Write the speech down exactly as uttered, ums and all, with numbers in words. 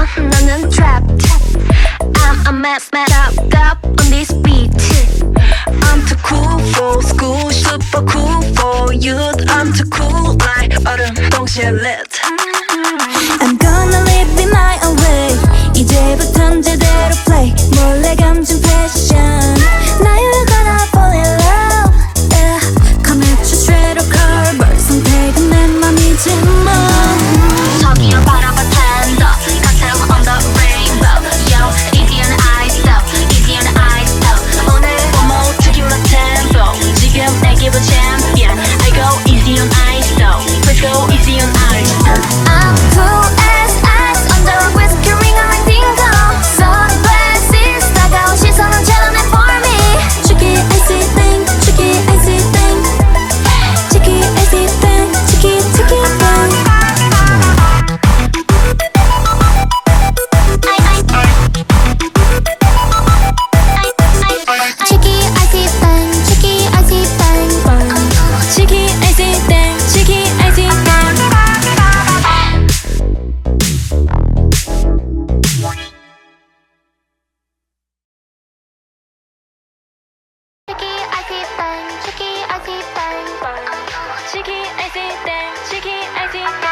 나는 trapped. I'm a mess, mad up, up on this beat. I'm too cool for school, super cool for youth. I'm too cool like 얼음 동시에 lit. I'm gonna live in my own way. 이제부턴 제대로 play. 몰래 감춘 패션. Now you're gonna fall in love. Yeah. Come at you straight or curve. 선택은 내 맘이지만 저기요 바라봐 tender. Cocktail on the rainbow. Yo, easy on ice though, easy on ice though. 오늘 one more tequila tempo. 지금 내 기분 champion. I go easy on ice though. Let's go easy on ice though. I'm cool as ice on the whiskey ring on my finger. Sunglasses 따가운 시선은 잘라내 for me. Tricky icy thing, tricky icy thing. Tricky icy thing, tricky tricky thing. Tricky icy thing, tricky icy thing. Tricky icy thing, tricky icy thing. Chicky, icy thing, chicky, icy thing, chicky, icy thing, chicky, icy thing.